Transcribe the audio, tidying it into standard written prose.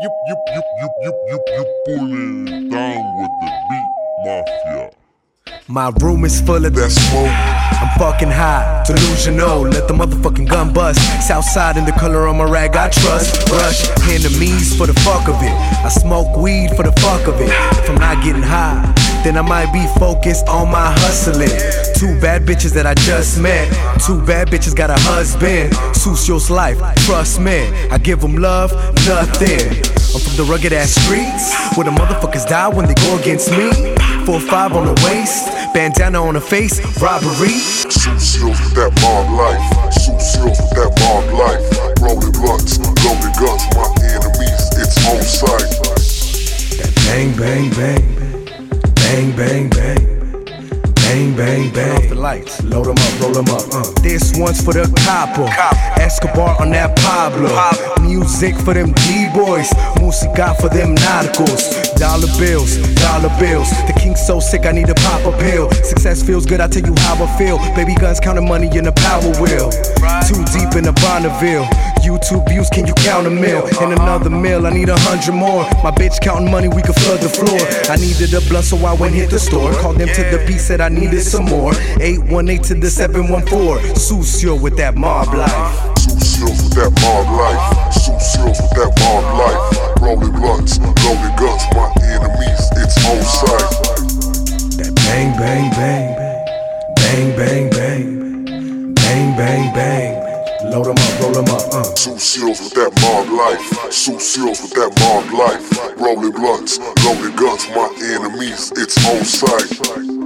You pulling down with the beat mafia. My room is full of that smoke. I'm fucking high, delusional. Let the motherfucking gun bust. Southside in the color of my rag, I trust. Rush enemies for the fuck of it. I smoke weed for the fuck of it. If I'm not getting high, then I might be focused on my hustling. Two bad bitches that I just met. Two bad bitches got a husband. Sucio's life, trust me. I give them love, nothing. I'm from the rugged ass streets where the motherfuckers die when they go against me. 4-5 on the waist, bandana on the face, robbery. Sucio's with that mob life. Sucio's with that mob life. Rolling blunts, loaded guns, my enemies, it's on sight. That bang, bang, bang. Bang, bang, bang. Bang, bang, bang. Off the lights, load 'em up, roll 'em up. This one's for the copper. Escobar on that Pablo. Music for them D-boys. Musica for them narcos. Dollar bills. The king's so sick, I need to pop a pill. Success feels good, I tell you how I feel. Baby guns counting money in the power wheel. Too deep in the Bonneville. YouTube views, can you count a mil? And another mil, I need 100 more. My bitch counting money, we could flood the floor. I needed a blunt, so I went hit the store. Called them to the beat, said I needed some more. 818 to the 714. Sucio with that mob life. Sucio's with that mob life. Sucio's with that mob life. Rolling blunts, loaded guns, my enemies, it's on sight. That bang, bang, bang. Bang, bang, bang. Bang, bang, bang. Load 'em up, roll 'em up. Sucio's with that mob life. Sucio's with that mob life. Rolling blunts, loaded guns, my enemies, it's on sight.